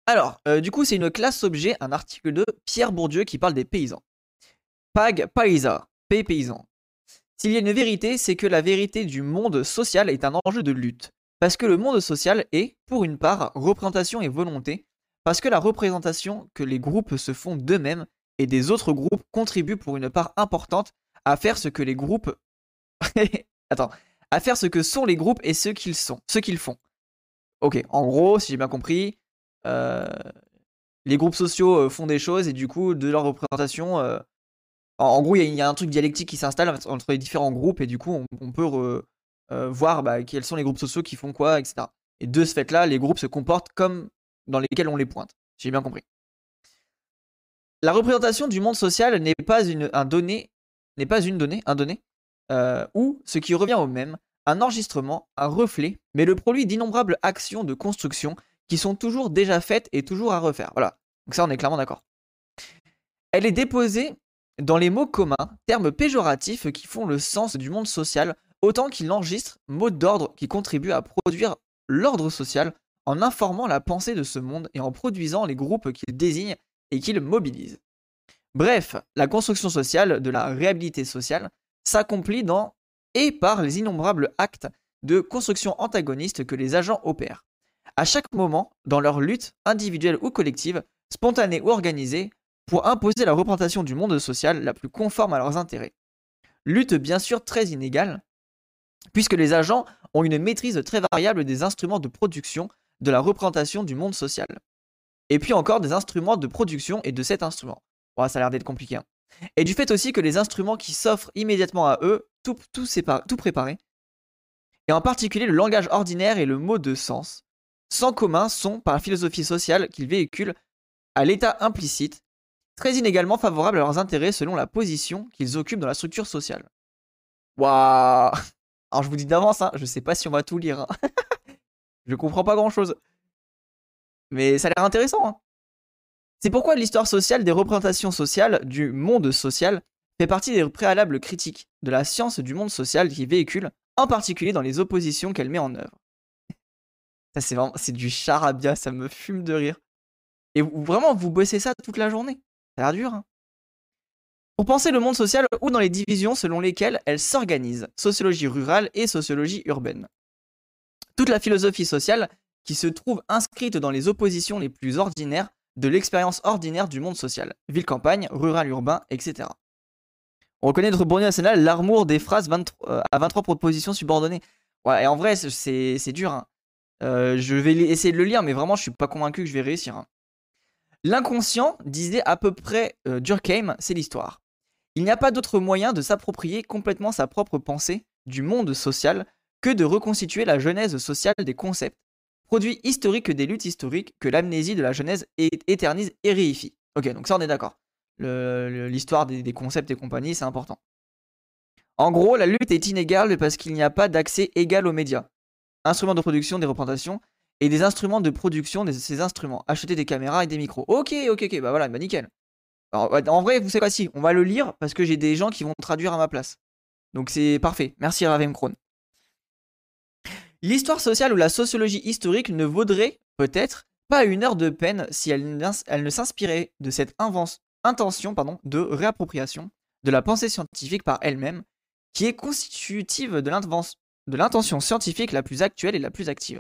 Alors, du coup, c'est une classe objet, un article de Pierre Bourdieu qui parle des paysans. Pag paisa, paysan. S'il y a une vérité, c'est que la vérité du monde social est un enjeu de lutte. Parce que le monde social est, pour une part, représentation et volonté. Parce que la représentation que les groupes se font d'eux-mêmes et des autres groupes contribue pour une part importante à faire ce que les groupes. Attends. À faire ce que sont les groupes et ce qu'ils sont, ce qu'ils font. Ok, en gros, si j'ai bien compris, euh, les groupes sociaux font des choses et du coup, de leur représentation, en gros, il y a un truc dialectique qui s'installe entre les différents groupes et du coup, on peut voir quels sont les groupes sociaux qui font quoi, etc. Et de ce fait-là, les groupes se comportent comme dans lesquels on les pointe. Si j'ai bien compris. La représentation du monde social n'est pas une donnée, ou ce qui revient au même, un enregistrement, un reflet, mais le produit d'innombrables actions de construction qui sont toujours déjà faites et toujours à refaire. Voilà. Donc ça, on est clairement d'accord. Elle est déposée dans les mots communs, termes péjoratifs qui font le sens du monde social, autant qu'il enregistre mots d'ordre qui contribuent à produire l'ordre social en informant la pensée de ce monde et en produisant les groupes qu'il désigne et qu'il mobilise. Bref, la construction sociale de la réhabilité sociale s'accomplit dans et par les innombrables actes de construction antagoniste que les agents opèrent. À chaque moment, dans leur lutte individuelle ou collective, spontanée ou organisée, pour imposer la représentation du monde social la plus conforme à leurs intérêts. Lutte bien sûr très inégale, puisque les agents ont une maîtrise très variable des instruments de production de la représentation du monde social. Et puis encore des instruments de production et de cet instrument. Ouais, ça a l'air d'être compliqué. Hein. Et du fait aussi que les instruments qui s'offrent immédiatement à eux, tout préparé, et en particulier le langage ordinaire et le mot de sens, sans commun sont, par la philosophie sociale qu'ils véhiculent, à l'état implicite, très inégalement favorables à leurs intérêts selon la position qu'ils occupent dans la structure sociale. Waouh. Alors je vous dis d'avance, hein, je sais pas si on va tout lire. Hein. Je comprends pas grand chose. Mais ça a l'air intéressant. Hein. C'est pourquoi l'histoire sociale des représentations sociales du monde social fait partie des préalables critiques de la science du monde social qui véhicule, en particulier dans les oppositions qu'elle met en œuvre. Ça c'est du charabia, ça me fume de rire. Et vraiment, vous bossez ça toute la journée. Ça a l'air dur. Hein. Pour penser le monde social ou dans les divisions selon lesquelles elle s'organise, sociologie rurale et sociologie urbaine. Toute la philosophie sociale qui se trouve inscrite dans les oppositions les plus ordinaires de l'expérience ordinaire du monde social, ville-campagne, rural-urbain, etc. On reconnaît notre Bourdieu national l'amour des phrases à 23 propositions subordonnées. Ouais, et en vrai, c'est dur. Hein. Je vais essayer de le lire, mais vraiment, je suis pas convaincu que je vais réussir. Hein. L'inconscient, disait à peu près Durkheim, c'est l'histoire. Il n'y a pas d'autre moyen de s'approprier complètement sa propre pensée du monde social que de reconstituer la genèse sociale des concepts, produits historiques des luttes historiques que l'amnésie de la genèse éternise et réifie. Ok, donc ça on est d'accord. L'histoire des concepts et compagnie, c'est important. En gros, la lutte est inégale parce qu'il n'y a pas d'accès égal aux médias, instruments de production des représentations, et des instruments de production de ces instruments, acheter des caméras et des micros. Ok, bah voilà, bah nickel. Alors, en vrai, vous savez quoi, si, on va le lire parce que j'ai des gens qui vont traduire à ma place. Donc c'est parfait. Merci Ravem Kron. L'histoire sociale ou la sociologie historique ne vaudrait, peut-être, pas une heure de peine si elle ne s'inspirait de cette intention de réappropriation de la pensée scientifique par elle-même, qui est constitutive de l'intention scientifique la plus actuelle et la plus active.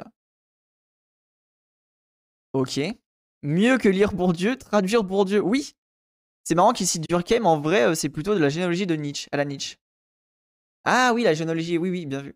Ok. Mieux que lire Bourdieu, traduire Bourdieu, oui. C'est marrant qu'ici Durkheim, en vrai, c'est plutôt de la généalogie de Nietzsche, à la Nietzsche. Ah oui, la généalogie, oui, bien vu.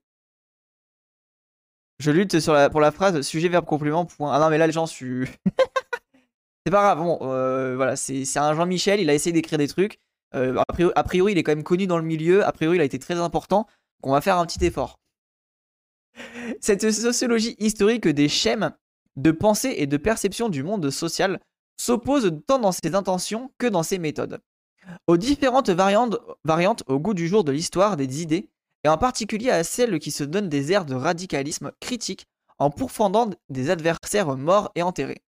Je lutte pour la phrase sujet, verbe, complément, point. Ah non, mais là, les gens, c'est pas grave, bon, voilà, c'est un Jean-Michel, il a essayé d'écrire des trucs. A priori, il est quand même connu dans le milieu, a priori, il a été très important. Donc on va faire un petit effort. Cette sociologie historique des schèmes de pensée et de perception du monde social s'oppose tant dans ses intentions que dans ses méthodes. Aux différentes variantes au goût du jour de l'histoire des idées, et en particulier à celles qui se donnent des airs de radicalisme critique en pourfendant des adversaires morts et enterrés.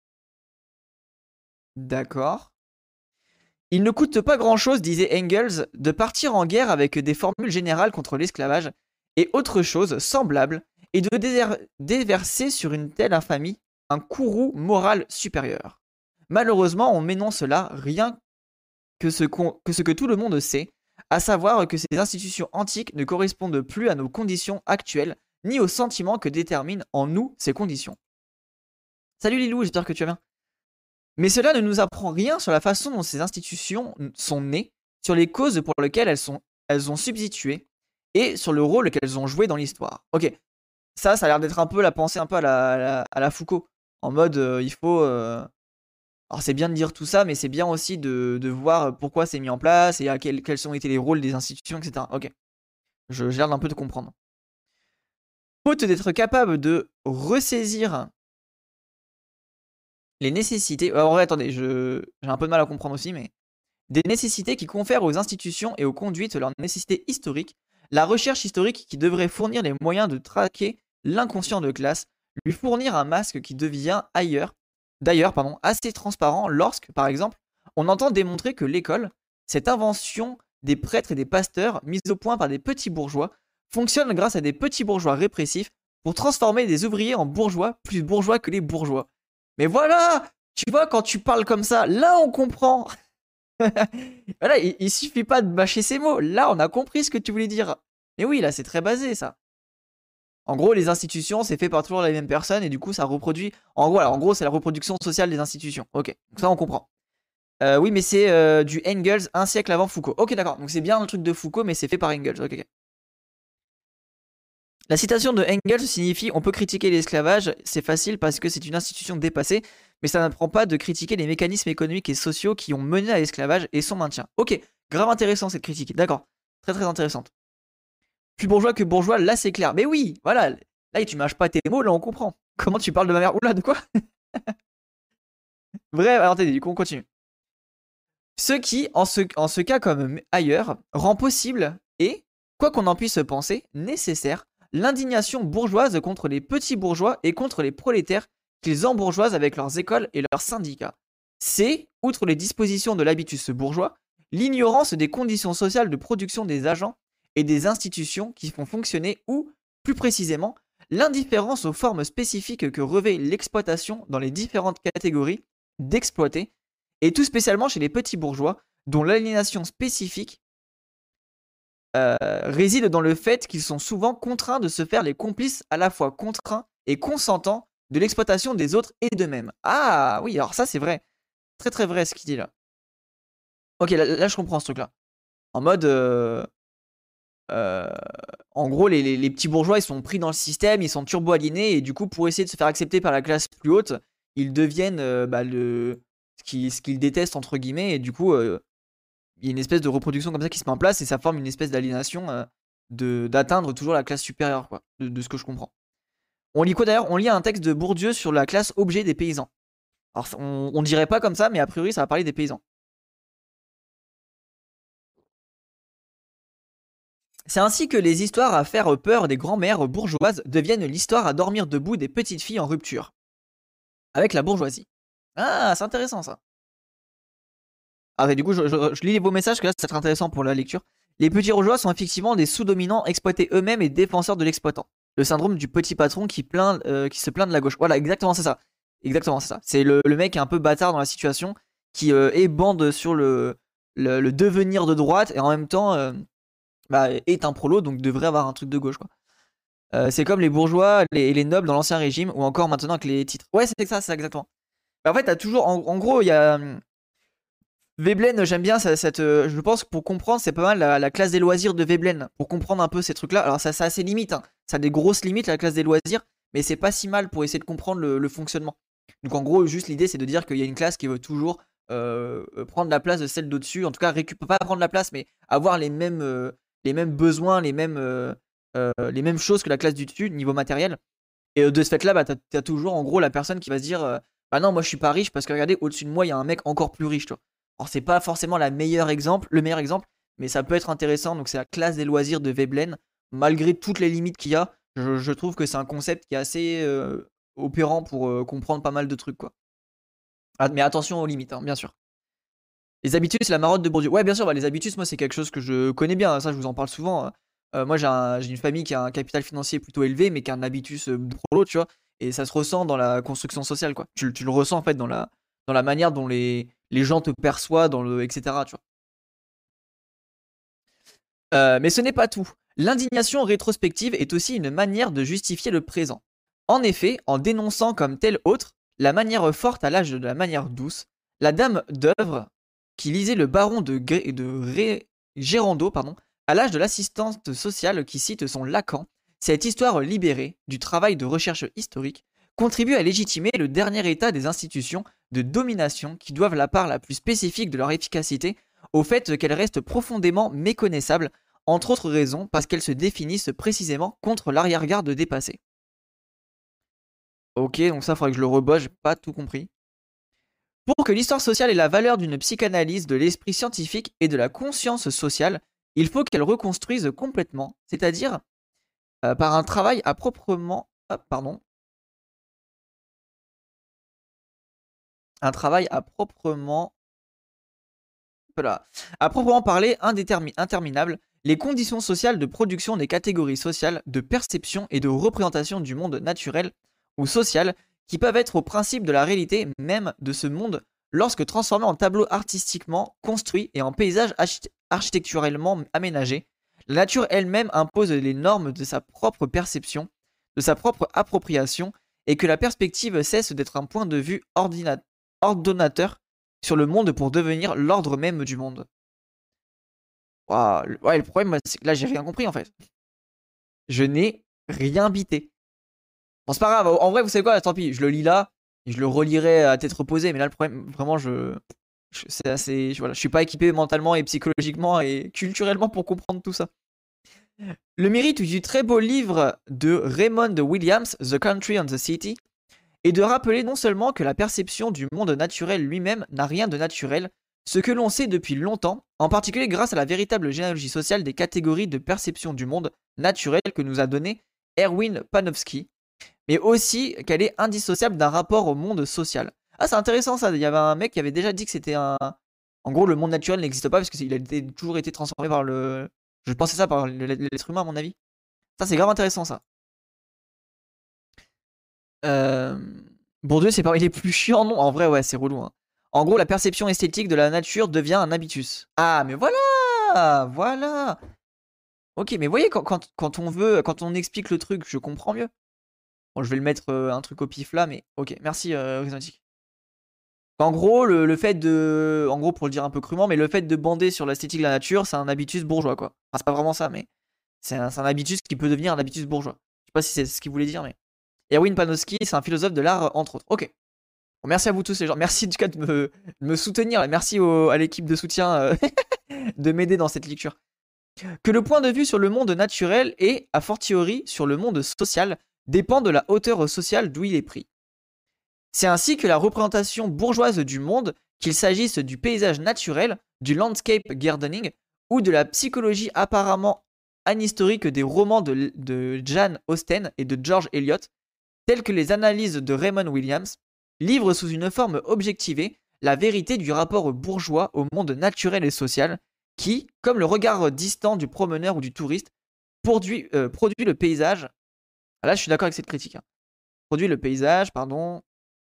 D'accord. Il ne coûte pas grand-chose, disait Engels, de partir en guerre avec des formules générales contre l'esclavage et autres choses semblables, et de déverser sur une telle infamie un courroux moral supérieur. Malheureusement, on m'énonce là rien que ce que tout le monde sait, à savoir que ces institutions antiques ne correspondent plus à nos conditions actuelles, ni aux sentiments que déterminent en nous ces conditions. Salut Lilou, j'espère que tu vas bien. Mais cela ne nous apprend rien sur la façon dont ces institutions sont nées, sur les causes pour lesquelles elles ont subsisté, et sur le rôle qu'elles ont joué dans l'histoire. Ok, ça a l'air d'être un peu la pensée un peu à la Foucault. En mode, il faut... Alors c'est bien de dire tout ça, mais c'est bien aussi de voir pourquoi c'est mis en place et quels ont été les rôles des institutions, etc. Ok, j'ai l'air d'un peu de comprendre. Faute d'être capable de ressaisir les nécessités... Alors ouais, attendez, j'ai un peu de mal à comprendre aussi, mais... Des nécessités qui confèrent aux institutions et aux conduites leurs nécessités historiques, la recherche historique qui devrait fournir les moyens de traquer l'inconscient de classe, lui fournir un masque qui devient d'ailleurs assez transparent lorsque, par exemple, on entend démontrer que l'école, cette invention des prêtres et des pasteurs mise au point par des petits bourgeois, fonctionne grâce à des petits bourgeois répressifs pour transformer des ouvriers en bourgeois plus bourgeois que les bourgeois. Mais voilà, tu vois, quand tu parles comme ça, là on comprend. Voilà, il suffit pas de bâcher ces mots. Là, on a compris ce que tu voulais dire. Mais oui, là, c'est très basé, ça. En gros, les institutions, c'est fait par toujours les mêmes personnes et du coup, ça reproduit. En gros, c'est la reproduction sociale des institutions. Ok, donc ça, on comprend. Oui, mais c'est du Engels un siècle avant Foucault. Ok, d'accord. Donc c'est bien le truc de Foucault, mais c'est fait par Engels. Ok. La citation de Engels signifie on peut critiquer l'esclavage, c'est facile parce que c'est une institution dépassée, mais ça n'apprend pas de critiquer les mécanismes économiques et sociaux qui ont mené à l'esclavage et son maintien. Ok, grave intéressant cette critique, d'accord. Très très intéressante. Plus bourgeois que bourgeois, là c'est clair. Mais oui, voilà, là tu mâches pas tes mots, là on comprend. Comment tu parles de ma mère? Oula, de quoi? Bref, alors du coup on continue. Ce qui, en ce cas comme ailleurs, rend possible et, quoi qu'on en puisse penser, nécessaire, l'indignation bourgeoise contre les petits bourgeois et contre les prolétaires qu'ils embourgeoisent avec leurs écoles et leurs syndicats. C'est, outre les dispositions de l'habitus bourgeois, l'ignorance des conditions sociales de production des agents et des institutions qui font fonctionner ou, plus précisément, l'indifférence aux formes spécifiques que revêt l'exploitation dans les différentes catégories d'exploités, et tout spécialement chez les petits bourgeois, dont l'aliénation spécifique réside dans le fait qu'ils sont souvent contraints de se faire les complices à la fois contraints et consentants de l'exploitation des autres et d'eux-mêmes. Ah oui, alors ça c'est vrai. Très très vrai ce qu'il dit là. Ok, là je comprends ce truc-là. En mode... en gros, les petits bourgeois, ils sont pris dans le système, ils sont turbo-aliénés, et du coup, pour essayer de se faire accepter par la classe plus haute, ils deviennent ce qu'ils détestent, entre guillemets, et du coup, il y a une espèce de reproduction comme ça qui se met en place, et ça forme une espèce d'aliénation d'atteindre toujours la classe supérieure, quoi, de ce que je comprends. On lit quoi d'ailleurs? On lit un texte de Bourdieu sur la classe objet des paysans. Alors, on dirait pas comme ça, mais a priori, ça va parler des paysans. C'est ainsi que les histoires à faire peur des grands-mères bourgeoises deviennent l'histoire à dormir debout des petites filles en rupture avec la bourgeoisie. Ah, c'est intéressant ça. Ah, du coup, je lis vos messages, que là, c'est très intéressant pour la lecture. Les petits bourgeois sont effectivement des sous-dominants exploités eux-mêmes et défenseurs de l'exploitant. Le syndrome du petit patron qui se plaint de la gauche. Voilà, exactement, c'est ça. Exactement, c'est ça. C'est le mec un peu bâtard dans la situation qui est bande sur le devenir de droite et en même temps est un prolo, donc devrait avoir un truc de gauche, quoi. C'est comme les bourgeois et les nobles dans l'ancien régime, ou encore maintenant avec les titres. Ouais, c'est ça, c'est exactement. En fait, t'as toujours. En gros, il y a. Veblen, j'aime bien je pense que pour comprendre, c'est pas mal la classe des loisirs de Veblen. Pour comprendre un peu ces trucs-là. Alors, ça a ses limites, hein. Ça a des grosses limites, la classe des loisirs, mais c'est pas si mal pour essayer de comprendre le fonctionnement. Donc, en gros, juste l'idée, c'est de dire qu'il y a une classe qui veut toujours prendre la place de celle d'au-dessus. En tout cas, pas prendre la place, mais avoir les mêmes besoins, les mêmes choses que la classe du dessus, niveau matériel. Et de ce fait-là, bah, t'as toujours en gros la personne qui va se dire bah non, moi je suis pas riche parce que regardez, au-dessus de moi, il y a un mec encore plus riche, tu vois. Alors, c'est pas forcément le meilleur exemple, mais ça peut être intéressant. Donc, c'est la classe des loisirs de Veblen. Malgré toutes les limites qu'il y a, je trouve que c'est un concept qui est assez opérant pour comprendre pas mal de trucs, quoi. Ah, mais attention aux limites, hein, bien sûr. Les habitus, c'est la marotte de Bourdieu. Ouais, bien sûr, bah, les habitus, moi, c'est quelque chose que je connais bien. Ça, je vous en parle souvent. Moi, j'ai une famille qui a un capital financier plutôt élevé, mais qui a un habitus prolo, tu vois. et ça se ressent dans la construction sociale, quoi. Tu le ressens en fait dans la manière dont les gens te perçoivent, etc. Tu vois. Mais ce n'est pas tout. L'indignation rétrospective est aussi une manière de justifier le présent. En effet, en dénonçant comme telle autre la manière forte à l'âge de la manière douce, la dame d'œuvre qui lisait le baron de Gérando à l'âge de l'assistante sociale qui cite son Lacan, cette histoire libérée du travail de recherche historique contribue à légitimer le dernier état des institutions de domination qui doivent la part la plus spécifique de leur efficacité au fait qu'elles restent profondément méconnaissables, entre autres raisons parce qu'elles se définissent précisément contre l'arrière-garde dépassée. Ok, donc ça, faudrait que je le rebosse, j'ai pas tout compris. Pour que l'histoire sociale ait la valeur d'une psychanalyse de l'esprit scientifique et de la conscience sociale, il faut qu'elle reconstruise complètement, c'est-à-dire par un travail à proprement... Un travail à proprement... Voilà. À proprement parler, interminable, les conditions sociales de production des catégories sociales, de perception et de représentation du monde naturel ou social qui peuvent être au principe de la réalité même de ce monde lorsque transformés en tableau artistiquement construit et en paysage architecturellement aménagé. La nature elle-même impose les normes de sa propre perception, de sa propre appropriation, et que la perspective cesse d'être un point de vue ordonnateur sur le monde pour devenir l'ordre même du monde. Waouh, ouais, le problème, c'est que là, j'ai rien compris en fait. Je n'ai rien bité. Bon, c'est pas grave, en vrai, vous savez quoi, tant pis, je le lis là, et je le relirai à tête reposée, mais là, le problème, vraiment, c'est assez. Voilà, je suis pas équipé mentalement et psychologiquement et culturellement pour comprendre tout ça. Le mérite du très beau livre de Raymond Williams, The Country and the City, est de rappeler non seulement que la perception du monde naturel lui-même n'a rien de naturel, ce que l'on sait depuis longtemps, en particulier grâce à la véritable généalogie sociale des catégories de perception du monde naturel que nous a donné Erwin Panofsky, mais aussi qu'elle est indissociable d'un rapport au monde social. Ah, c'est intéressant ça, il y avait un mec qui avait déjà dit que c'était un... En gros, le monde naturel n'existe pas parce qu'il a toujours été transformé par le... Je pensais ça par l'être humain à mon avis. Ça, c'est grave intéressant ça. Bourdieu, c'est parmi les plus chiants, non? En vrai, ouais, c'est relou. Hein. En gros, la perception esthétique de la nature devient un habitus. Ah, mais voilà! Voilà! Ok, mais vous voyez, quand on veut, quand on explique le truc, je comprends mieux. Bon, je vais le mettre un truc au pif là, mais ok, merci Rhizomatic. En gros, le fait de. En gros, pour le dire un peu crûment, mais le fait de bander sur l'esthétique de la nature, c'est un habitus bourgeois, quoi. Enfin, c'est pas vraiment ça, mais c'est un habitus qui peut devenir un habitus bourgeois. Je sais pas si c'est ce qu'il voulait dire, mais. Erwin Panofsky, c'est un philosophe de l'art, entre autres. Ok. Bon, merci à vous tous les gens. Merci du cas de me soutenir. Et merci à l'équipe de soutien de m'aider dans cette lecture. Que le point de vue sur le monde naturel et, a fortiori, sur le monde social, dépend de la hauteur sociale d'où il est pris. C'est ainsi que la représentation bourgeoise du monde, qu'il s'agisse du paysage naturel, du landscape gardening ou de la psychologie apparemment anhistorique des romans de Jane Austen et de George Eliot, telles que les analyses de Raymond Williams, livrent sous une forme objectivée la vérité du rapport bourgeois au monde naturel et social qui, comme le regard distant du promeneur ou du touriste, produit le paysage. Ah là, je suis d'accord avec cette critique. Hein. Produit le paysage, pardon.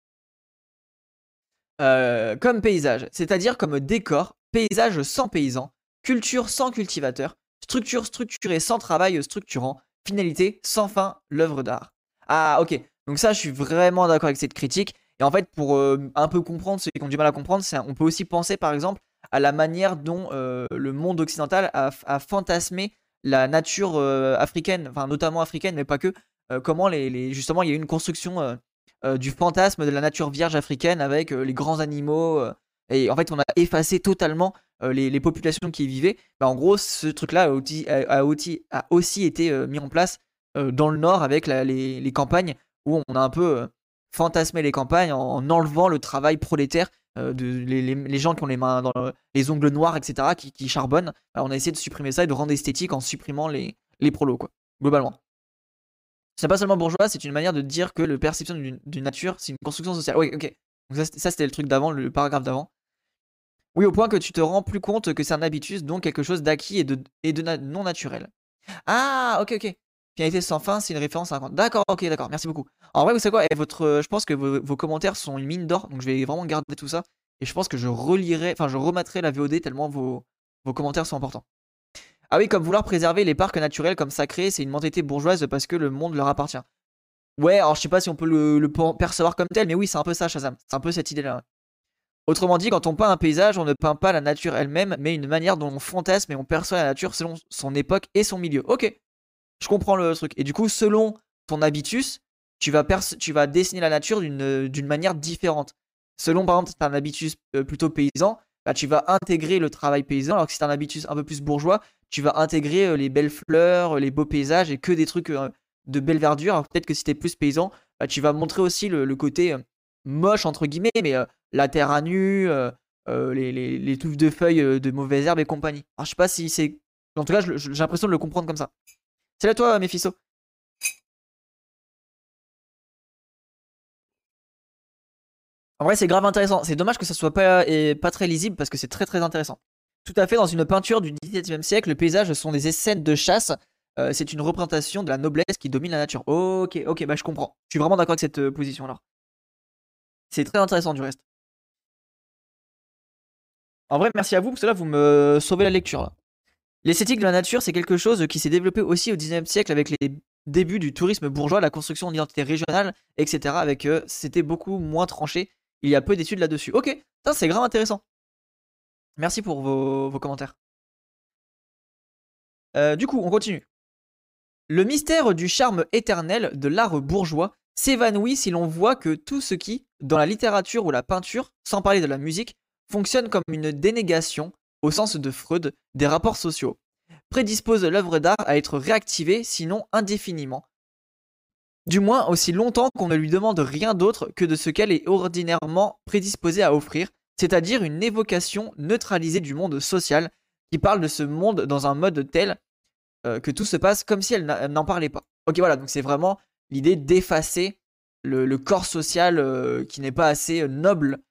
Comme paysage, c'est-à-dire comme décor, paysage sans paysan, culture sans cultivateur, structure structurée sans travail structurant, finalité sans fin, l'œuvre d'art. Ah, ok. Donc ça, je suis vraiment d'accord avec cette critique. Et en fait, pour un peu comprendre, ceux qui ont du mal à comprendre, on peut aussi penser, par exemple, à la manière dont le monde occidental a fantasmé la nature africaine, enfin notamment africaine, mais pas que. Comment justement, il y a eu une construction du fantasme de la nature vierge africaine avec les grands animaux. Et en fait, on a effacé totalement les populations qui y vivaient. Bah, en gros, ce truc-là a aussi été mis en place dans le nord avec les campagnes où on a un peu fantasmé les campagnes en enlevant le travail prolétaire les gens qui ont les mains dans les ongles noirs, etc., qui charbonnent. Bah, on a essayé de supprimer ça et de rendre esthétique en supprimant les prolos, quoi, globalement. C'est pas seulement bourgeois, c'est une manière de dire que la perception d'une nature, c'est une construction sociale. Oui, ok. Donc ça c'était le truc d'avant, le paragraphe d'avant. Oui, au point que tu te rends plus compte que c'est un habitus, donc quelque chose d'acquis et de non naturel. Ah, ok, ok. Finalité sans fin, c'est une référence à un conte. D'accord, ok, d'accord, merci beaucoup. En vrai, vous savez quoi, je pense que vos commentaires sont une mine d'or, donc je vais vraiment garder tout ça. Et je pense que je relirai, enfin je remettrai la VOD tellement vos commentaires sont importants. Ah oui, comme vouloir préserver les parcs naturels comme sacrés, c'est une mentalité bourgeoise parce que le monde leur appartient. Ouais, alors je sais pas si on peut le percevoir comme tel, mais oui, c'est un peu ça, Shazam. C'est un peu cette idée-là. Autrement dit, quand on peint un paysage, on ne peint pas la nature elle-même, mais une manière dont on fantasme et on perçoit la nature selon son époque et son milieu. Ok, je comprends le truc. Et du coup, selon ton habitus, tu vas dessiner la nature d'une manière différente. Selon, par exemple, si tu as un habitus plutôt paysan, bah, tu vas intégrer le travail paysan, alors que si tu as un habitus un peu plus bourgeois, tu vas intégrer les belles fleurs, les beaux paysages et que des trucs de belle verdure. Alors peut-être que si tu es plus paysan, bah, tu vas montrer aussi le côté moche, entre guillemets, mais la terre à nu, les touffes de feuilles de mauvaises herbes et compagnie. Alors je sais pas si c'est... En tout cas, j'ai l'impression de le comprendre comme ça. Salut à toi, Mephisto. En vrai, c'est grave intéressant. C'est dommage que ça soit pas très lisible parce que c'est très très intéressant. Tout à fait, dans une peinture du XVIIe siècle, le paysage sont des scènes de chasse. C'est une représentation de la noblesse qui domine la nature. Ok, ok, bah je comprends. Je suis vraiment d'accord avec cette position alors. C'est très intéressant du reste. En vrai, merci à vous parce que là, vous me sauvez la lecture là. L'esthétique de la nature, c'est quelque chose qui s'est développé aussi au XIXe siècle avec les débuts du tourisme bourgeois, la construction d'identités régionales, etc. Avec c'était beaucoup moins tranché. Il y a peu d'études là-dessus. Ok, ça c'est grave intéressant. Merci pour vos commentaires. Du coup, on continue. Le mystère du charme éternel de l'art bourgeois s'évanouit si l'on voit que tout ce qui, dans la littérature ou la peinture, sans parler de la musique, fonctionne comme une dénégation, au sens de Freud, des rapports sociaux, prédispose l'œuvre d'art à être réactivée, sinon indéfiniment. Du moins aussi longtemps qu'on ne lui demande rien d'autre que de ce qu'elle est ordinairement prédisposée à offrir, c'est-à-dire une évocation neutralisée du monde social, qui parle de ce monde dans un mode tel que tout se passe comme si elle n'en parlait pas. Ok, voilà, donc c'est vraiment l'idée d'effacer le corps social qui n'est pas assez noble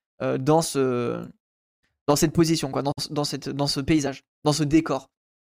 dans cette position, quoi, dans ce paysage, dans ce décor.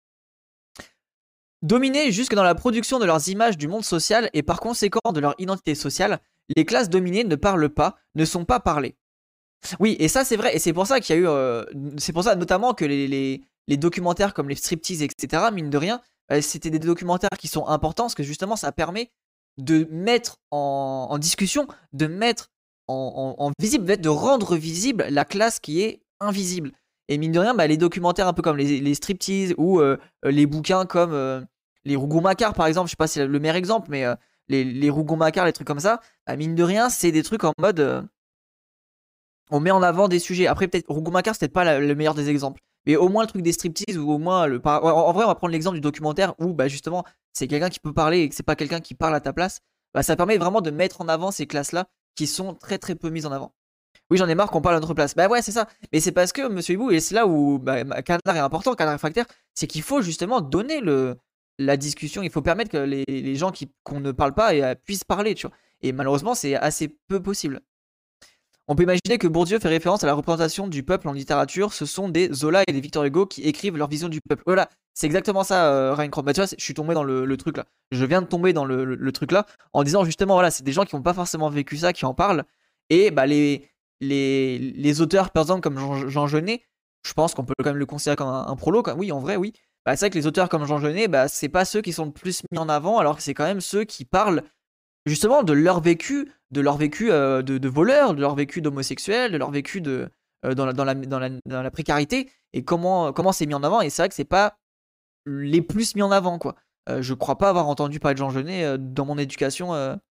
Dominés jusque dans la production de leurs images du monde social et par conséquent de leur identité sociale, les classes dominées ne parlent pas, ne sont pas parlées. Oui, et ça c'est vrai, et c'est pour ça qu'il y a eu, c'est pour ça notamment que les documentaires comme les striptease, etc., mine de rien, c'était des documentaires qui sont importants parce que justement ça permet de mettre en discussion, de mettre en visible, de rendre visible la classe qui est invisible. Et mine de rien, bah, les documentaires un peu comme les striptease ou les bouquins comme les Rougon-Macquart par exemple, je sais pas si c'est le meilleur exemple, mais les Rougon-Macquart, les trucs comme ça, bah, mine de rien, c'est des trucs en mode on met en avant des sujets. Après, peut-être Rougon-Macquart, c'est peut-être pas le meilleur des exemples. Mais au moins le truc des striptease ou au moins en vrai, on va prendre l'exemple du documentaire où bah, justement c'est quelqu'un qui peut parler et que c'est pas quelqu'un qui parle à ta place. Bah, ça permet vraiment de mettre en avant ces classes-là qui sont très très peu mises en avant. Oui, j'en ai marre qu'on parle à notre place. Bah ouais, c'est ça. Mais c'est parce que Monsieur Hibou, et c'est là où Canard est important, Canard réfractaire, c'est qu'il faut justement donner la discussion. Il faut permettre que les gens qu'on ne parle pas puissent parler, tu vois. Et malheureusement, c'est assez peu possible. On peut imaginer que Bourdieu fait référence à la représentation du peuple en littérature. Ce sont des Zola et des Victor Hugo qui écrivent leur vision du peuple. Voilà, c'est exactement ça, Ryan Croft. Bah, tu vois, je suis tombé dans le truc là. Je viens de tomber dans le truc là en disant justement, voilà, c'est des gens qui n'ont pas forcément vécu ça, qui en parlent. Et bah, les auteurs, par exemple, comme Jean Genet, je pense qu'on peut quand même le considérer comme un prolo. Oui, en vrai, oui. Bah, c'est vrai que les auteurs comme Jean Genet, bah, c'est pas ceux qui sont le plus mis en avant, alors que c'est quand même ceux qui parlent justement de leur vécu de voleur, de leur vécu d'homosexuel, de leur vécu dans la précarité et comment c'est mis en avant. Et c'est vrai que c'est pas les plus mis en avant, quoi. Je crois pas avoir entendu parler de Jean Genet dans mon éducation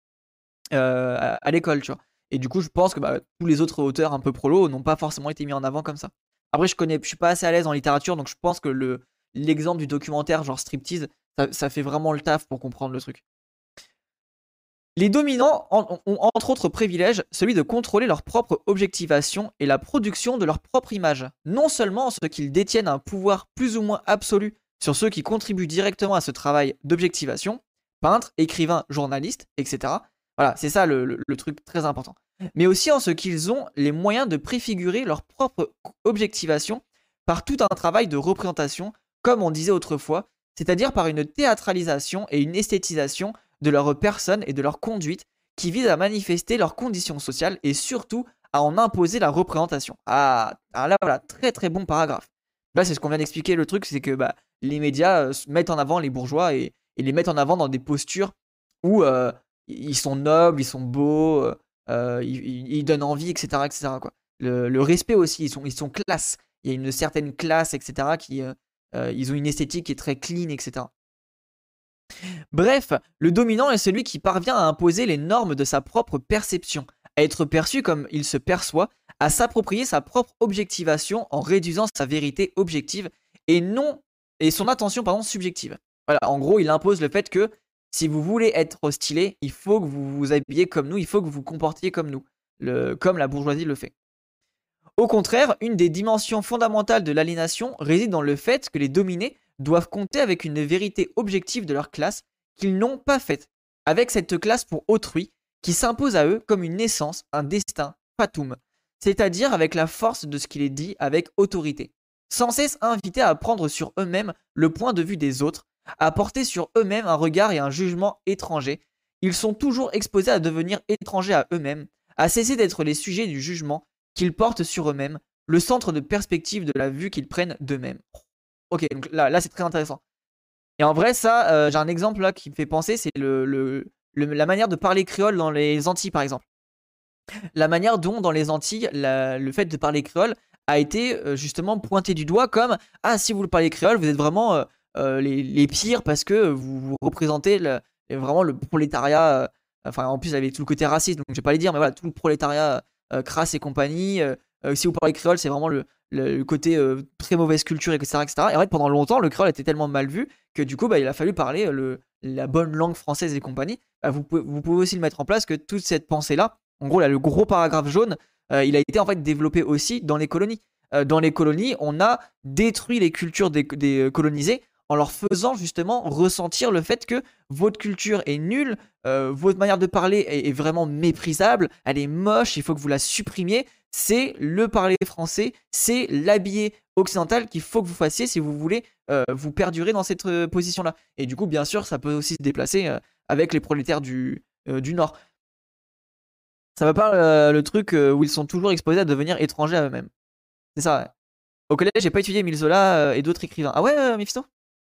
à l'école, tu vois. Et du coup, je pense que bah, tous les autres auteurs un peu prolo n'ont pas forcément été mis en avant comme ça. Après, je suis pas assez à l'aise en littérature, donc je pense que l'exemple du documentaire genre striptease, ça fait vraiment le taf pour comprendre le truc. Les dominants ont entre autres privilèges celui de contrôler leur propre objectivation et la production de leur propre image. Non seulement ceux qu'ils détiennent un pouvoir plus ou moins absolu sur ceux qui contribuent directement à ce travail d'objectivation, peintres, écrivains, journalistes, etc. Voilà, c'est ça le truc très important. Mais aussi en ce qu'ils ont les moyens de préfigurer leur propre objectivation par tout un travail de représentation, comme on disait autrefois, c'est-à-dire par une théâtralisation et une esthétisation de leur personne et de leur conduite qui vise à manifester leurs conditions sociales et surtout à en imposer la représentation. Là voilà, très très bon paragraphe. Là c'est ce qu'on vient d'expliquer, le truc c'est que les médias mettent en avant les bourgeois et les mettent en avant dans des postures où ils sont nobles, ils sont beaux, ils donnent envie, etc. etc. quoi. Le respect aussi, ils sont classe. Il y a une certaine classe, etc. Ils ont une esthétique qui est très clean, etc. Bref, le dominant est celui qui parvient à imposer les normes de sa propre perception, à être perçu comme il se perçoit, à s'approprier sa propre objectivation en réduisant sa vérité objective et son attention subjective. Voilà, en gros, il impose le fait que si vous voulez être stylé, il faut que vous vous habillez comme nous, il faut que vous vous comportiez comme nous, comme la bourgeoisie le fait. Au contraire, une des dimensions fondamentales de l'aliénation réside dans le fait que les dominés doivent compter avec une vérité objective de leur classe qu'ils n'ont pas faite, avec cette classe pour autrui qui s'impose à eux comme une essence, un destin, fatum, c'est-à-dire avec la force de ce qu'il est dit avec autorité, sans cesse invités à prendre sur eux-mêmes le point de vue des autres, à porter sur eux-mêmes un regard et un jugement étrangers. Ils sont toujours exposés à devenir étrangers à eux-mêmes, à cesser d'être les sujets du jugement qu'ils portent sur eux-mêmes, le centre de perspective de la vue qu'ils prennent d'eux-mêmes. Ok, donc là c'est très intéressant. Et en vrai, ça, j'ai un exemple là qui me fait penser, c'est la manière de parler créole dans les Antilles, par exemple. La manière dont, dans les Antilles, le fait de parler créole a été justement pointé du doigt comme « Ah, si vous parlez créole, vous êtes vraiment les pires parce que vous représentez vraiment le prolétariat. Enfin, en plus, il y avait tout le côté raciste, donc je vais pas les dire, mais voilà, tout le prolétariat crasse et compagnie. Si vous parlez créole, c'est vraiment le côté très mauvaise culture, etc., etc. Et en fait, pendant longtemps, le créole était tellement mal vu que du coup, il a fallu parler la bonne langue française et compagnie. Vous pouvez aussi le mettre en place que toute cette pensée-là, en gros, là, le gros paragraphe jaune, il a été en fait développé aussi dans les colonies. Dans les colonies, on a détruit les cultures des colonisés en leur faisant justement ressentir le fait que votre culture est nulle, votre manière de parler est vraiment méprisable, elle est moche, il faut que vous la supprimiez. C'est le parler français, c'est l'habillé occidental qu'il faut que vous fassiez si vous voulez vous perdurer dans cette position-là. Et du coup, bien sûr, ça peut aussi se déplacer avec les prolétaires du Nord. Ça me parle le truc où ils sont toujours exposés à devenir étrangers à eux-mêmes. C'est ça, ouais. Au collège, j'ai pas étudié Émile Zola et d'autres écrivains. Ah ouais, Mephisto?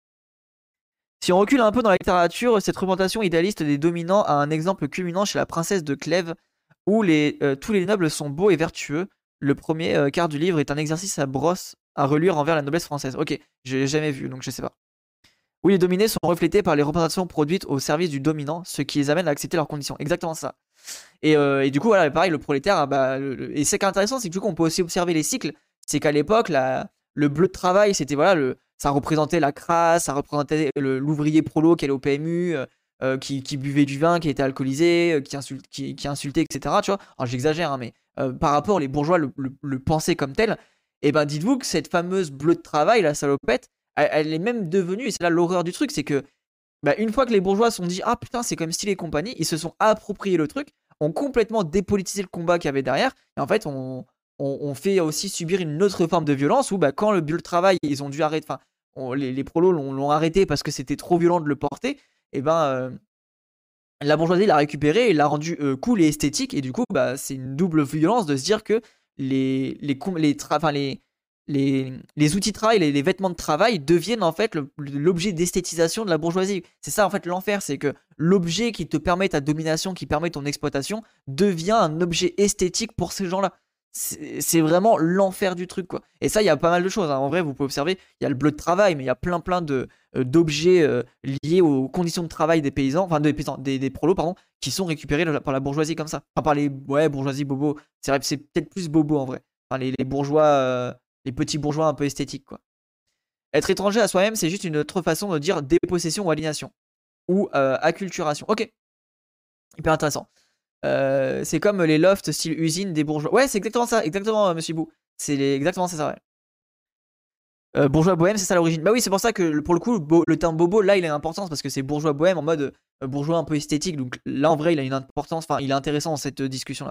Si on recule un peu dans la littérature, cette représentation idéaliste des dominants a un exemple culminant chez la princesse de Clèves, où tous les nobles sont beaux et vertueux. Le premier quart du livre est un exercice à relire envers la noblesse française. Ok, j'ai jamais vu, donc je sais pas. Oui, les dominés sont reflétés par les représentations produites au service du dominant, ce qui les amène à accepter leurs conditions. Exactement ça. Et du coup, voilà, pareil, le prolétaire, et ce qui est intéressant, c'est que du coup, on peut aussi observer les cycles. C'est qu'à l'époque, le bleu de travail, c'était voilà, ça représentait la crasse, ça représentait l'ouvrier prolo qui allait au PMU, qui buvait du vin, qui était alcoolisé, qui insultait, etc. Tu vois, alors j'exagère, hein, mais par rapport, les bourgeois le pensaient comme tel. Et ben, dites-vous que cette fameuse bleu de travail, la salopette, elle est même devenue, et c'est là l'horreur du truc, c'est que une fois que les bourgeois se sont dit ah putain c'est comme style et compagnie, ils se sont appropriés le truc, ont complètement dépolitisé le combat qu'il y avait derrière, et en fait on fait aussi subir une autre forme de violence où quand le bureau de travail ils ont dû arrêter, enfin les prolos l'ont arrêté parce que c'était trop violent de le porter, et la bourgeoisie l'a récupéré et l'a rendu cool et esthétique, et du coup c'est une double violence de se dire que les outils de travail, les vêtements de travail deviennent en fait l'objet d'esthétisation de la bourgeoisie. C'est ça en fait l'enfer, c'est que l'objet qui te permet ta domination, qui permet ton exploitation, devient un objet esthétique pour ces gens-là. C'est vraiment l'enfer du truc, quoi. Et ça, il y a pas mal de choses, hein. En vrai, vous pouvez observer, il y a le bleu de travail, mais il y a plein d'objets liés aux conditions de travail des paysans, enfin des prolos, pardon, qui sont récupérés par la bourgeoisie comme ça. Enfin, par les bourgeoisie bobo. C'est vrai, c'est peut-être plus bobo en vrai. Enfin, les bourgeois, les petits bourgeois un peu esthétiques, quoi. Être étranger à soi-même, c'est juste une autre façon de dire dépossession ou aliénation. Ou acculturation. Ok. Hyper intéressant. C'est comme les lofts style usine des bourgeois. Ouais, c'est exactement ça, exactement, monsieur Bou. Exactement c'est ça, ouais. Bourgeois bohème, c'est ça l'origine. Bah oui, c'est pour ça que pour le coup, le terme bobo, là, il a une importance parce que c'est bourgeois bohème en mode bourgeois un peu esthétique. Donc là, en vrai, il a une importance, enfin, il est intéressant dans cette discussion-là.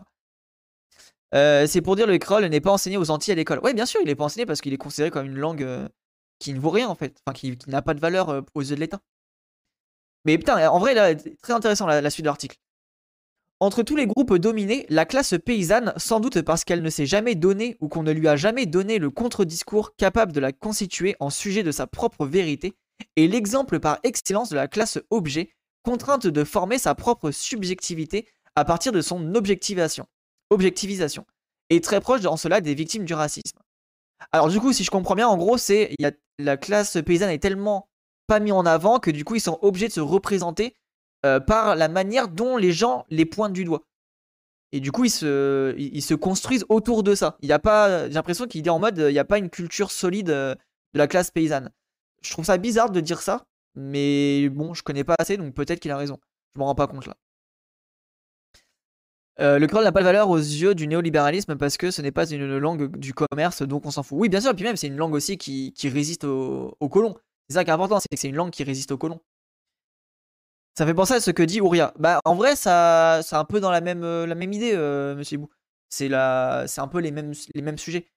C'est pour dire le créole n'est pas enseigné aux Antilles à l'école. Ouais, bien sûr, il est pas enseigné parce qu'il est considéré comme une langue qui ne vaut rien en fait, enfin qui n'a pas de valeur aux yeux de l'État. Mais putain, en vrai, là, très intéressant la suite de l'article. Entre tous les groupes dominés, la classe paysanne, sans doute parce qu'elle ne s'est jamais donné ou qu'on ne lui a jamais donné le contre-discours capable de la constituer en sujet de sa propre vérité, est l'exemple par excellence de la classe objet, contrainte de former sa propre subjectivité à partir de son objectivisation, et très proche en cela des victimes du racisme. Alors du coup, si je comprends bien, en gros, la classe paysanne est tellement pas mise en avant que du coup, ils sont obligés de se représenter par la manière dont les gens les pointent du doigt. Et du coup, ils se construisent autour de ça. Il y a pas, j'ai l'impression qu'il est en mode, il n'y a pas une culture solide de la classe paysanne. Je trouve ça bizarre de dire ça, mais bon, je connais pas assez, donc peut-être qu'il a raison. Je m'en rends pas compte là. Le créole n'a pas de valeur aux yeux du néolibéralisme parce que ce n'est pas une langue du commerce, donc on s'en fout. Oui, bien sûr, et puis même, c'est une langue aussi qui résiste aux colons. C'est ça qui est important, c'est que c'est une langue qui résiste aux colons. Ça fait penser à ce que dit Ouria. Bah, en vrai, ça, c'est un peu dans la même idée, monsieur Hibou. C'est un peu les mêmes sujets.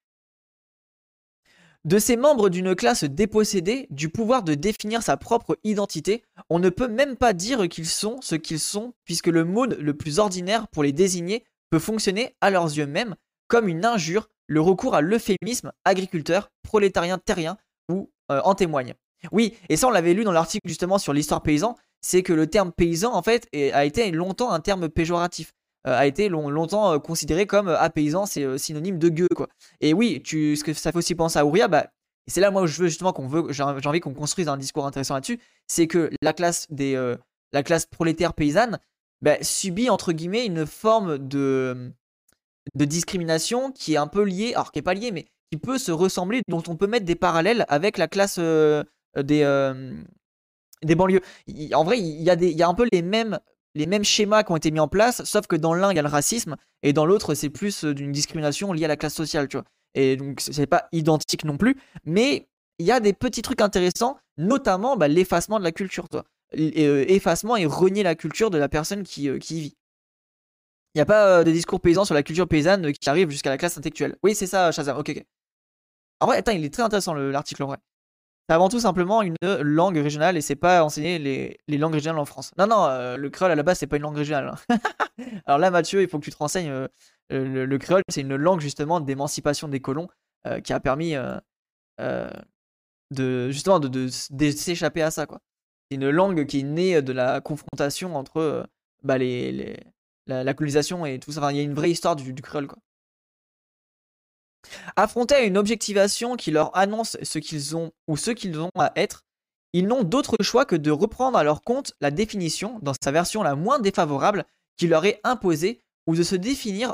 De ces membres d'une classe dépossédée du pouvoir de définir sa propre identité, on ne peut même pas dire qu'ils sont ce qu'ils sont, puisque le mot le plus ordinaire pour les désigner peut fonctionner à leurs yeux même comme une injure, le recours à l'euphémisme agriculteur, prolétarien terrien ou en témoigne. Oui, et ça on l'avait lu dans l'article justement sur l'histoire paysan, c'est que le terme paysan en fait a été longtemps un terme péjoratif, a été longtemps considéré comme paysan c'est synonyme de gueux quoi. Et oui, ce que ça fait aussi penser à Ouria, bah, et c'est là moi où je veux justement j'ai envie qu'on construise un discours intéressant là-dessus, c'est que la classe prolétaire paysanne bah, subit entre guillemets une forme de discrimination qui est un peu liée, alors qui est pas liée, mais qui peut se ressembler, dont on peut mettre des parallèles avec la classe des, euh, des banlieues. En vrai, il y a un peu les mêmes schémas qui ont été mis en place, sauf que dans l'un, il y a le racisme, et dans l'autre, c'est plus d'une discrimination liée à la classe sociale, tu vois. Et donc, c'est pas identique non plus, mais il y a des petits trucs intéressants, notamment bah, l'effacement de la culture, toi. Effacement et renier la culture de la personne qui y vit. Il n'y a pas de discours paysan sur la culture paysanne qui arrive jusqu'à la classe intellectuelle. Oui, c'est ça, Shazam. Ok, ok. En vrai, attends, il est très intéressant l'article en vrai. C'est avant tout simplement une langue régionale et c'est pas enseigner les langues régionales en France. Non, non, le créole à la base, c'est pas une langue régionale, hein. Alors là, Mathieu, il faut que tu te renseignes. Le créole, c'est une langue justement d'émancipation des colons qui a permis euh, justement de s'échapper à ça, quoi. C'est une langue qui est née de la confrontation entre bah, la colonisation et tout ça. Enfin, il y a une vraie histoire du créole, quoi. Affrontés à une objectivation qui leur annonce ce qu'ils ont ou ce qu'ils ont à être, ils n'ont d'autre choix que de reprendre à leur compte la définition, dans sa version la moins défavorable, qui leur est imposée, ou de se définir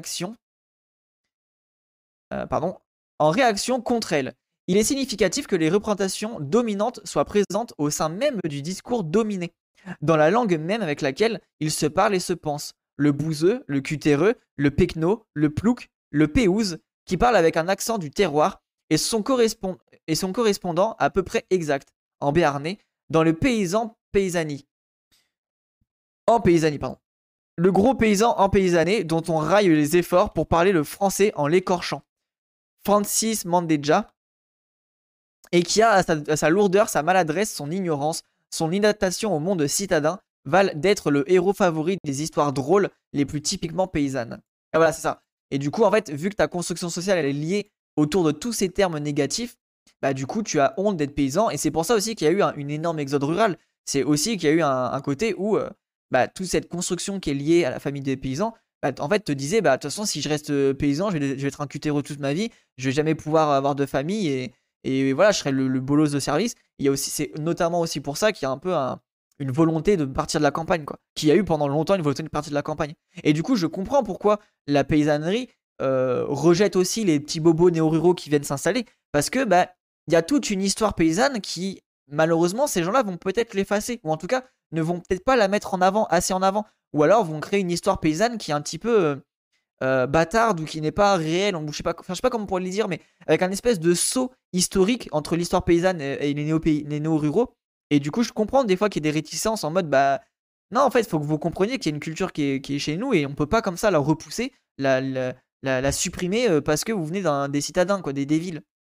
en réaction contre elle. Il est significatif que les représentations dominantes soient présentes au sein même du discours dominé, dans la langue même avec laquelle ils se parlent et se pensent. Le bouseux, le cutéreux, le pecno, le plouc, le péouse, qui parle avec un accent du terroir et son correspondant à peu près exact, en béarnais, dans le paysan paysanie. En paysanie, pardon. Le gros paysan en paysanné dont on raille les efforts pour parler le français en l'écorchant. Francis Mandeja, et qui a à sa lourdeur, sa maladresse, son ignorance, son inadaptation au monde citadin, valent d'être le héros favori des histoires drôles les plus typiquement paysannes. Et voilà, c'est ça. Et du coup, en fait, vu que ta construction sociale elle est liée autour de tous ces termes négatifs, bah du coup, tu as honte d'être paysan. Et c'est pour ça aussi qu'il y a eu une énorme exode rural. C'est aussi qu'il y a eu un côté où bah, toute cette construction qui est liée à la famille des paysans, bah, en fait, te disait, bah de toute façon, si je reste paysan, je vais être un cutéreux toute ma vie, je vais jamais pouvoir avoir de famille et voilà, je serai le bolos de service. Il y a aussi, c'est notamment aussi pour ça qu'il y a un peu une volonté de partir de la campagne, quoi. Qu'il y a eu pendant longtemps une volonté de partir de la campagne. Et du coup, je comprends pourquoi la paysannerie rejette aussi les petits bobos néo-ruraux qui viennent s'installer. Parce que, bah, il y a toute une histoire paysanne qui, malheureusement, ces gens-là vont peut-être l'effacer. Ou en tout cas, ne vont peut-être pas la mettre en avant, assez en avant. Ou alors vont créer une histoire paysanne qui est un petit peu bâtarde ou qui n'est pas réelle. Je sais pas, enfin, je sais pas comment on pourrait le dire, mais avec un espèce de saut historique entre l'histoire paysanne et les néo-ruraux. Et du coup, je comprends des fois qu'il y ait des réticences en mode, bah, non, en fait, il faut que vous compreniez qu'il y a une culture qui est chez nous et on peut pas comme ça la repousser, la supprimer parce que vous venez des citadins, quoi, des villes.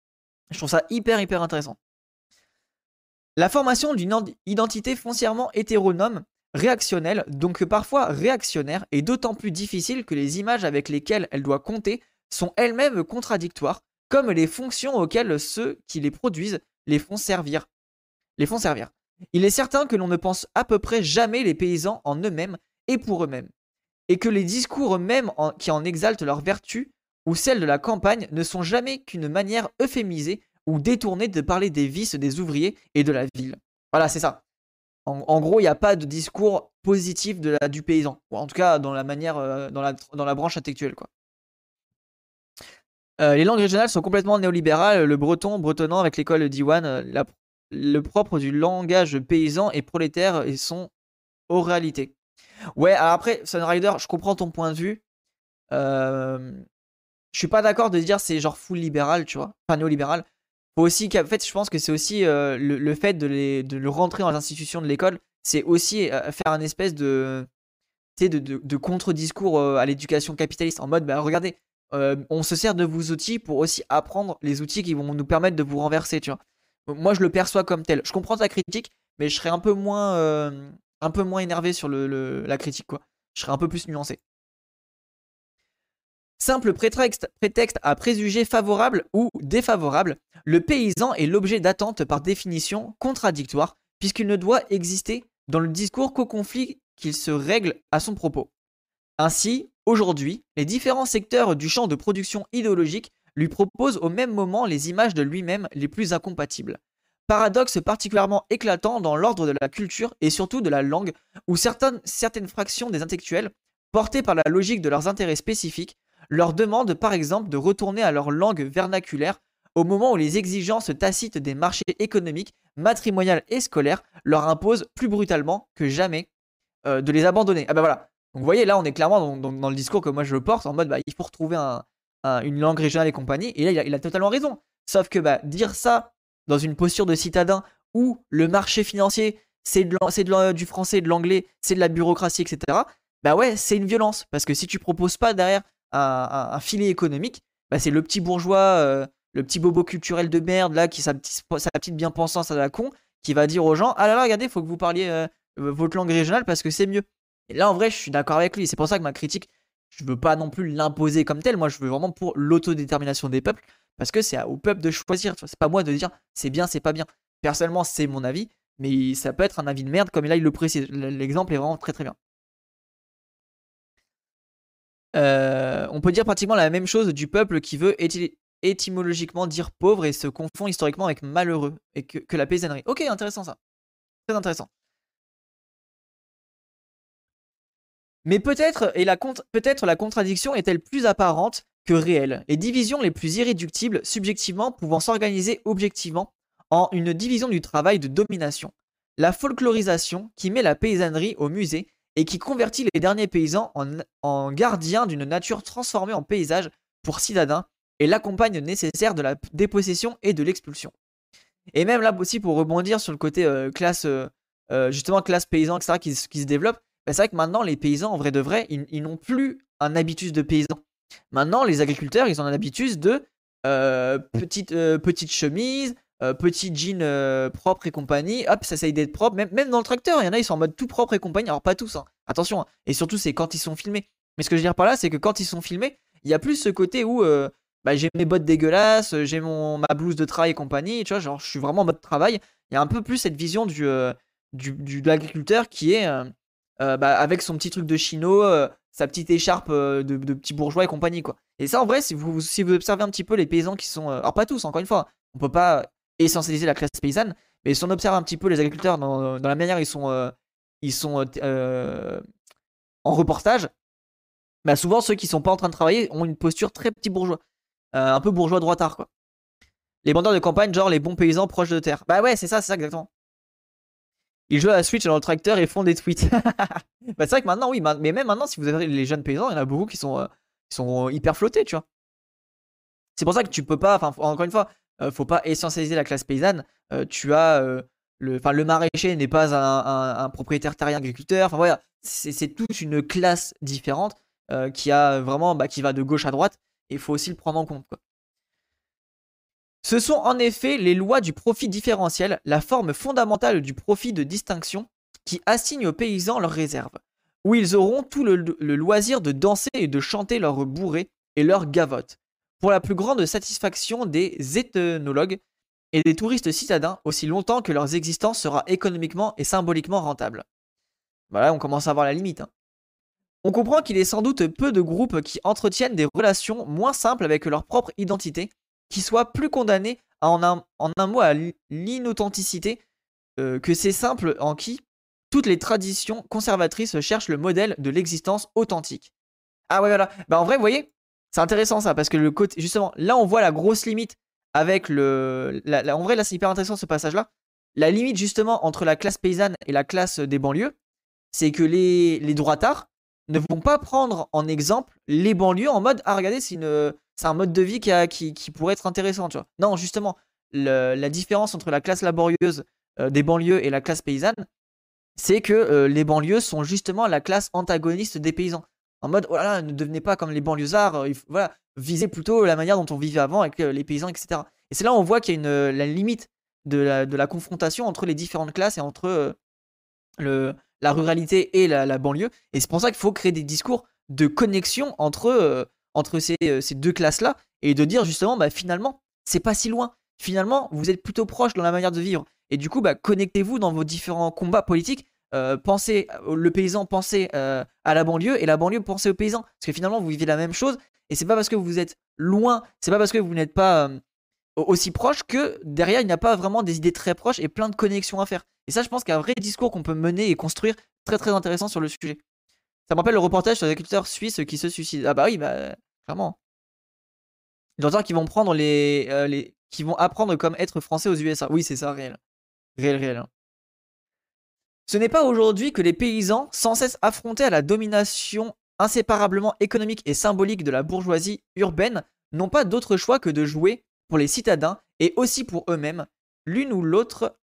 Je trouve ça hyper intéressant. La formation d'une identité foncièrement hétéronome, réactionnelle, donc parfois réactionnaire, est d'autant plus difficile que les images avec lesquelles elle doit compter sont elles-mêmes contradictoires, comme les fonctions auxquelles ceux qui les produisent les font servir. Il est certain que l'on ne pense à peu près jamais les paysans en eux-mêmes et pour eux-mêmes, et que les discours mêmes qui en exaltent leur vertu ou celle de la campagne ne sont jamais qu'une manière euphémisée ou détournée de parler des vices des ouvriers et de la ville. Voilà, c'est ça. En gros, il n'y a pas de discours positif du paysan, ou en tout cas dans la manière, dans la branche intellectuelle, quoi. Les langues régionales sont complètement néolibérales. Le breton, bretonnant avec l'école d'Iwan, le propre du langage paysan et prolétaire et son oralité. Ouais, alors après, Sunrider, je comprends ton point de vue. Euh, je suis pas d'accord de dire c'est genre full libéral, tu vois. Enfin, néolibéral. Faut aussi qu'en fait, je pense que c'est aussi le fait de le rentrer dans les institutions de l'école, c'est aussi faire un espèce de, tu sais, de contre-discours à l'éducation capitaliste. En mode, bah regardez, on se sert de vos outils pour aussi apprendre les outils qui vont nous permettre de vous renverser, tu vois. Donc, moi, je le perçois comme tel. Je comprends ta critique, mais je serais un peu moins énervé sur la critique, quoi. Je serais un peu plus nuancé. Simple prétexte à préjugés favorables ou défavorables, le paysan est l'objet d'attentes par définition contradictoires, puisqu'il ne doit exister dans le discours qu'au conflit qu'il se règle à son propos. Ainsi, aujourd'hui, les différents secteurs du champ de production idéologique lui proposent au même moment les images de lui-même les plus incompatibles. Paradoxe particulièrement éclatant dans l'ordre de la culture et surtout de la langue, où certaines fractions des intellectuels, portés par la logique de leurs intérêts spécifiques, leur demandent par exemple de retourner à leur langue vernaculaire au moment où les exigences tacites des marchés économiques, matrimoniales et scolaires leur imposent plus brutalement que jamais de les abandonner. Ah bah voilà. Donc vous voyez, là on est clairement dans le discours que moi je porte, en mode bah, il faut retrouver une langue régionale et compagnie, et là il a totalement raison. Sauf que bah, dire ça dans une posture de citadin où le marché financier c'est du français, de l'anglais, c'est de la bureaucratie, etc. Bah ouais, c'est une violence. Parce que si tu proposes pas derrière un filet économique, bah c'est le petit bourgeois, le petit bobo culturel de merde là, qui sa petite bien-pensance à la con, qui va dire aux gens: ah là là, regardez, il faut que vous parliez votre langue régionale parce que c'est mieux. Et là, en vrai, je suis d'accord avec lui. C'est pour ça que ma critique, je veux pas non plus l'imposer comme tel. Moi, je veux vraiment pour l'autodétermination des peuples parce que c'est au peuple de choisir. C'est pas moi de dire c'est bien, c'est pas bien. Personnellement, c'est mon avis, mais ça peut être un avis de merde comme là il le précise. L'exemple est vraiment très bien. On peut dire pratiquement la même chose du peuple qui veut étymologiquement dire pauvre et se confond historiquement avec malheureux et que la paysannerie. Ok, intéressant ça. Très intéressant. Mais peut-être la contradiction est-elle plus apparente que réelle, les divisions les plus irréductibles subjectivement pouvant s'organiser objectivement en une division du travail de domination. La folklorisation qui met la paysannerie au musée et qui convertit les derniers paysans en gardiens d'une nature transformée en paysage pour citadins et l'accompagne nécessaire de la dépossession et de l'expulsion. Et même là aussi pour rebondir sur le côté justement classe paysan, etc., qui se développe, bah, c'est vrai que maintenant les paysans, en vrai de vrai, ils n'ont plus un habitus de paysan. Maintenant, les agriculteurs, ils ont un habitus de petite chemise, petit jean propre et compagnie. Hop, ça essaye d'être propre. Même dans le tracteur, il y en a, ils sont en mode tout propre et compagnie. Alors, pas tous, hein. Attention, hein. Et surtout, c'est quand ils sont filmés. Mais ce que je veux dire par là, c'est que quand ils sont filmés, il y a plus ce côté où bah, j'ai mes bottes dégueulasses, j'ai ma blouse de travail et compagnie. Tu vois, genre, je suis vraiment en mode travail. Il y a un peu plus cette vision de l'agriculteur qui est bah, avec son petit truc de chino, sa petite écharpe de petit bourgeois et compagnie, quoi. Et ça, en vrai, si vous observez un petit peu les paysans qui sont. Alors, pas tous, encore une fois, on peut pas essentialiser la classe paysanne, mais si on observe un petit peu les agriculteurs dans la manière ils sont en reportage, bah souvent ceux qui sont pas en train de travailler ont une posture très petit bourgeois. Un peu bourgeois droitard, quoi. Les bandeurs de campagne, genre les bons paysans proches de terre. Bah ouais, c'est ça exactement. Ils jouent à la Switch dans le tracteur et font des tweets. Bah, c'est vrai que maintenant, oui, mais même maintenant, si vous avez les jeunes paysans, il y en a beaucoup qui sont hyper flottés, tu vois. C'est pour ça que tu peux pas, enfin, encore une fois, faut pas essentialiser la classe paysanne. Tu as le maraîcher n'est pas un propriétaire terrien agriculteur. Enfin voilà, c'est toute une classe différente qui a vraiment, bah, qui va de gauche à droite. Et il faut aussi le prendre en compte, quoi. Ce sont en effet les lois du profit différentiel, la forme fondamentale du profit de distinction, qui assignent aux paysans leurs réserves, où ils auront tout le loisir de danser et de chanter leurs bourrées et leurs gavottes, pour la plus grande satisfaction des ethnologues et des touristes citadins, aussi longtemps que leur existence sera économiquement et symboliquement rentable. Voilà, on commence à voir la limite. Hein. On comprend qu'il est sans doute peu de groupes qui entretiennent des relations moins simples avec leur propre identité, qui soient plus condamnés en un mot à l'inauthenticité que ces simples en qui toutes les traditions conservatrices cherchent le modèle de l'existence authentique. Ah ouais, voilà. Bah en vrai, vous voyez, c'est intéressant ça, parce que le côté, justement, là on voit la grosse limite avec en vrai, là c'est hyper intéressant ce passage-là. La limite justement entre la classe paysanne et la classe des banlieues, c'est que les droitards ne vont pas prendre en exemple les banlieues en mode ah regardez c'est un mode de vie qui pourrait être intéressant, tu vois. Non, justement, la différence entre la classe laborieuse des banlieues et la classe paysanne, c'est que les banlieues sont justement la classe antagoniste des paysans. En mode, oh là là, ne devenez pas comme les banlieusards, voilà, visez plutôt la manière dont on vivait avant avec les paysans, etc. Et c'est là où on voit qu'il y a la limite de la confrontation entre les différentes classes et entre la ruralité et la banlieue. Et c'est pour ça qu'il faut créer des discours de connexion entre ces deux classes-là et de dire justement, bah, finalement, c'est pas si loin. Finalement, vous êtes plutôt proches dans la manière de vivre. Et du coup, bah, connectez-vous dans vos différents combats politiques. Pensez, le paysan, pensez à la banlieue, et la banlieue, pensez aux paysans. Parce que finalement, vous vivez la même chose. Et c'est pas parce que vous êtes loin, c'est pas parce que vous n'êtes pas aussi proche que derrière, il n'y a pas vraiment des idées très proches et plein de connexions à faire. Et ça, je pense qu'il y a un vrai discours qu'on peut mener et construire très très intéressant sur le sujet. Ça me rappelle le reportage sur les agriculteurs suisses qui se suicident. Ah bah oui, bah clairement. Les gens qui vont prendre qui vont apprendre comme être français aux USA. Oui, c'est ça, réel. Réel, réel. Hein. Ce n'est pas aujourd'hui que les paysans, sans cesse affrontés à la domination inséparablement économique et symbolique de la bourgeoisie urbaine, n'ont pas d'autre choix que de jouer, pour les citadins et aussi pour eux-mêmes, l'une ou l'autre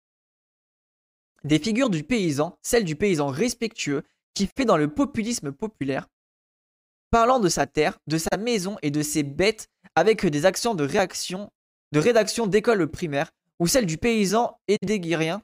des figures du paysan, celle du paysan respectueux qui fait dans le populisme populaire, parlant de sa terre, de sa maison et de ses bêtes avec des actions de rédaction d'école primaire, ou celle du paysan heideggerien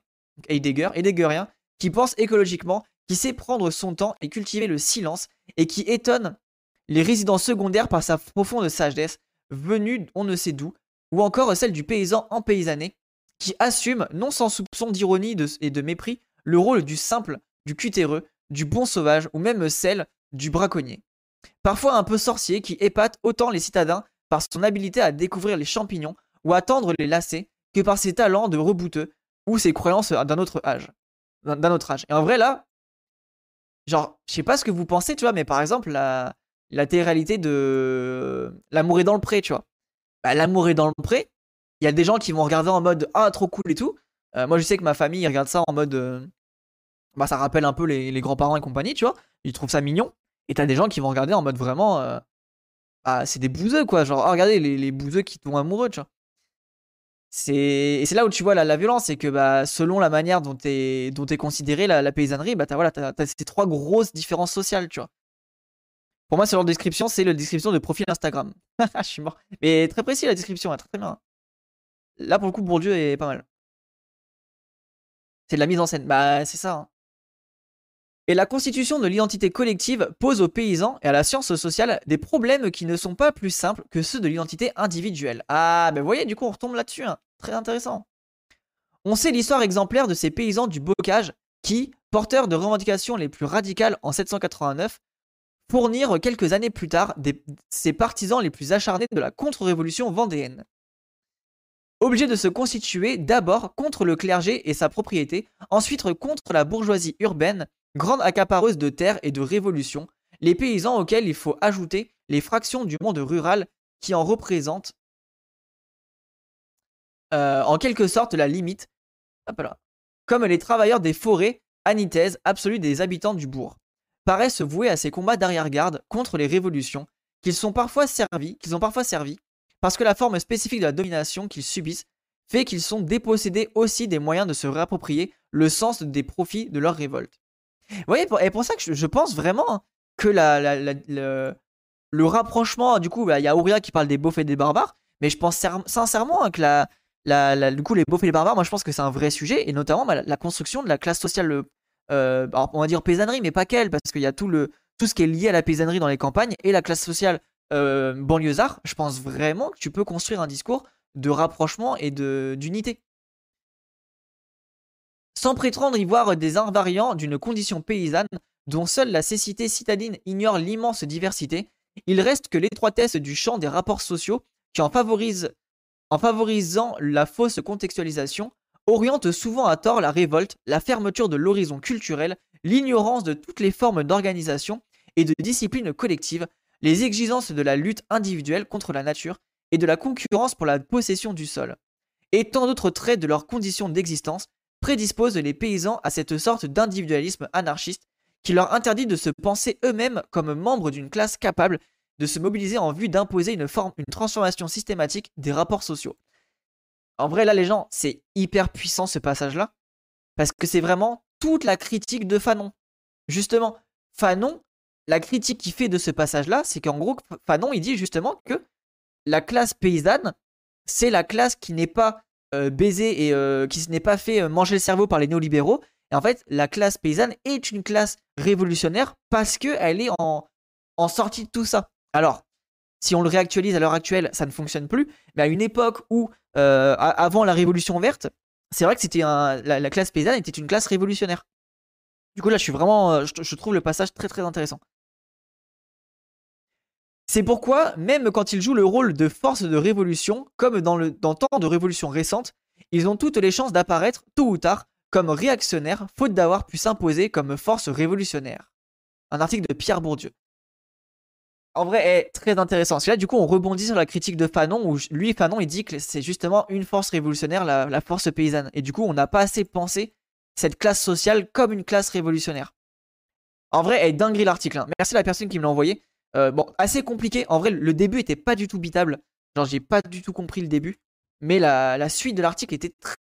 qui pense écologiquement, qui sait prendre son temps et cultiver le silence, et qui étonne les résidents secondaires par sa profonde sagesse, venue on ne sait d'où, ou encore celle du paysan empaysanné, qui assume, non sans soupçon d'ironie et de mépris, le rôle du simple, du cutéreux, du bon sauvage, ou même celle du braconnier. Parfois un peu sorcier, qui épate autant les citadins par son habileté à découvrir les champignons ou à tendre les lacets, que par ses talents de rebouteux ou ses croyances d'un autre âge. Et en vrai là, genre, je sais pas ce que vous pensez, tu vois, mais par exemple, la télé-réalité de L'amour est dans le pré, tu vois. Bah, L'amour est dans le pré, il y a des gens qui vont regarder en mode ah, trop cool et tout. Moi, je sais que ma famille regarde ça en mode bah, ça rappelle un peu les grands-parents et compagnie, tu vois. Ils trouvent ça mignon. Et t'as des gens qui vont regarder en mode vraiment ah, c'est des bouseux, quoi. Genre, oh, regardez les bouseux qui tombent amoureux, tu vois. Et c'est là où tu vois la violence, c'est que bah, selon la manière dont t'es considéré la paysannerie, bah, t'as ces trois grosses différences sociales, tu vois. Pour moi, ce genre de description, c'est la description de profil Instagram. Je suis mort. Mais très précis la description, hein, très très bien. Là, pour le coup, Bourdieu est pas mal. C'est de la mise en scène. Bah, c'est ça. Hein. Et la constitution de l'identité collective pose aux paysans et à la science sociale des problèmes qui ne sont pas plus simples que ceux de l'identité individuelle. Ah, ben vous voyez, du coup, on retombe là-dessus. Hein. Très intéressant. On sait l'histoire exemplaire de ces paysans du bocage qui, porteurs de revendications les plus radicales en 789, fournirent quelques années plus tard ses partisans les plus acharnés de la contre-révolution vendéenne. Obligés de se constituer d'abord contre le clergé et sa propriété, ensuite contre la bourgeoisie urbaine, grande accapareuse de terres et de révolutions, les paysans auxquels il faut ajouter les fractions du monde rural qui en représentent en quelque sorte la limite, hop là, comme les travailleurs des forêts, antithèse absolue des habitants du bourg, paraissent voués à ces combats d'arrière-garde contre les révolutions qu'ils ont parfois servi, parce que la forme spécifique de la domination qu'ils subissent fait qu'ils sont dépossédés aussi des moyens de se réapproprier le sens des profits de leur révolte. Vous voyez, et pour ça que je pense vraiment que le rapprochement, du coup, il y a Auria qui parle des beaufs et des barbares, Mais je pense sincèrement hein, que du coup, les beaufs et les barbares, moi je pense que c'est un vrai sujet, et notamment la construction de la classe sociale, alors, on va dire paysannerie, mais pas qu'elle, parce qu'il y a tout ce qui est lié à la paysannerie dans les campagnes, et la classe sociale banlieusard. Je pense vraiment que tu peux construire un discours de rapprochement et d'unité. Sans prétendre y voir des invariants d'une condition paysanne dont seule la cécité citadine ignore l'immense diversité, il reste que l'étroitesse du champ des rapports sociaux qui en favorisant la fausse contextualisation, oriente souvent à tort la révolte, la fermeture de l'horizon culturel, l'ignorance de toutes les formes d'organisation et de discipline collective, les exigences de la lutte individuelle contre la nature et de la concurrence pour la possession du sol, et tant d'autres traits de leurs conditions d'existence prédisposent les paysans à cette sorte d'individualisme anarchiste qui leur interdit de se penser eux-mêmes comme membres d'une classe capable de se mobiliser en vue d'imposer une transformation systématique des rapports sociaux. En vrai, là, les gens, c'est hyper puissant ce passage-là, parce que c'est vraiment toute la critique de Fanon. Justement, Fanon, la critique qu'il fait de ce passage-là, c'est qu'en gros, Fanon, il dit justement que la classe paysanne, c'est la classe qui n'est pas baisée et qui n'est pas fait manger le cerveau par les néolibéraux. Et en fait, la classe paysanne est une classe révolutionnaire parce qu'elle est en sortie de tout ça. Alors, si on le réactualise à l'heure actuelle, ça ne fonctionne plus. Mais à une époque où, avant la Révolution verte, c'est vrai que la classe paysanne était une classe révolutionnaire. Du coup, là, je trouve le passage très très intéressant. C'est pourquoi, même quand ils jouent le rôle de force de révolution, comme dans tant de révolutions récentes, ils ont toutes les chances d'apparaître, tôt ou tard, comme réactionnaires, faute d'avoir pu s'imposer comme force révolutionnaire. Un article de Pierre Bourdieu. En vrai, est très intéressant. Parce que là, du coup, on rebondit sur la critique de Fanon, où lui, Fanon, il dit que c'est justement une force révolutionnaire, la force paysanne. Et du coup, on n'a pas assez pensé cette classe sociale comme une classe révolutionnaire. En vrai, elle est dinguerie l'article. Hein. Merci à la personne qui me l'a envoyé. Bon, assez compliqué. En vrai, le début était pas du tout bitable. Genre, j'ai pas du tout compris le début. Mais la suite de l'article était